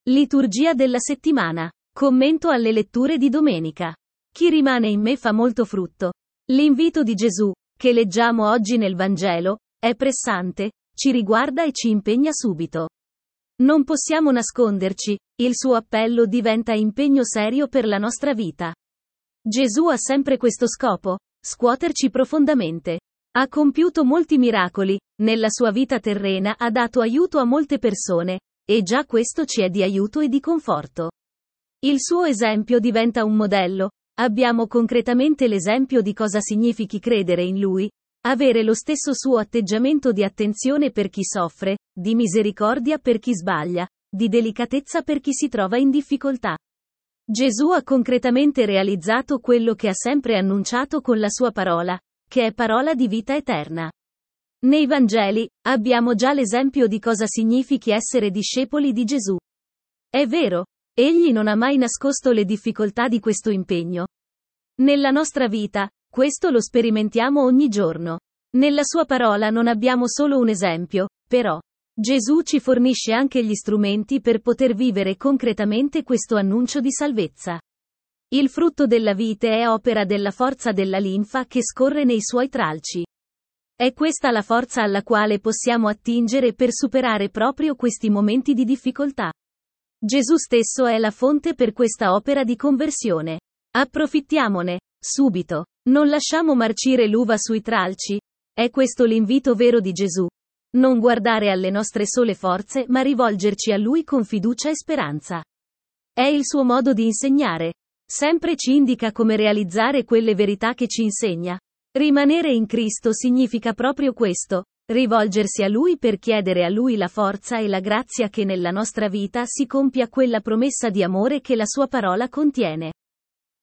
Liturgia della settimana. Commento alle letture di domenica. Chi rimane in me fa molto frutto. L'invito di Gesù, che leggiamo oggi nel Vangelo, è pressante, ci riguarda e ci impegna subito. Non possiamo nasconderci, il suo appello diventa impegno serio per la nostra vita. Gesù ha sempre questo scopo: scuoterci profondamente. Ha compiuto molti miracoli, nella sua vita terrena ha dato aiuto a molte persone, e già questo ci è di aiuto e di conforto. Il suo esempio diventa un modello, abbiamo concretamente l'esempio di cosa significhi credere in lui, avere lo stesso suo atteggiamento di attenzione per chi soffre, di misericordia per chi sbaglia, di delicatezza per chi si trova in difficoltà. Gesù ha concretamente realizzato quello che ha sempre annunciato con la sua parola, che è parola di vita eterna. Nei Vangeli, abbiamo già l'esempio di cosa significhi essere discepoli di Gesù. È vero, egli non ha mai nascosto le difficoltà di questo impegno. Nella nostra vita, questo lo sperimentiamo ogni giorno. Nella sua parola non abbiamo solo un esempio, però. Gesù ci fornisce anche gli strumenti per poter vivere concretamente questo annuncio di salvezza. Il frutto della vite è opera della forza della linfa che scorre nei suoi tralci. È questa la forza alla quale possiamo attingere per superare proprio questi momenti di difficoltà. Gesù stesso è la fonte per questa opera di conversione. Approfittiamone, subito. Non lasciamo marcire l'uva sui tralci. È questo l'invito vero di Gesù. Non guardare alle nostre sole forze, ma rivolgerci a Lui con fiducia e speranza. È il suo modo di insegnare. Sempre ci indica come realizzare quelle verità che ci insegna. Rimanere in Cristo significa proprio questo, rivolgersi a Lui per chiedere a Lui la forza e la grazia che nella nostra vita si compia quella promessa di amore che la sua parola contiene.